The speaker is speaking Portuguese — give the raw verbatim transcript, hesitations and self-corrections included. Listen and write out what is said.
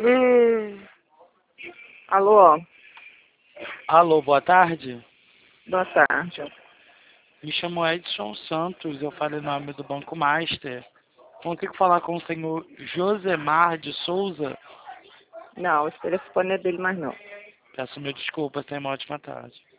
Hum. Alô, Alô, boa tarde. boa tarde. Me chamo Edson Santos, eu falo em nome do Banco Master. Consigo falar com o senhor Josemar de Souza? Não, esse telefone é dele, mas não. Peço mil desculpas, tenha uma ótima tarde.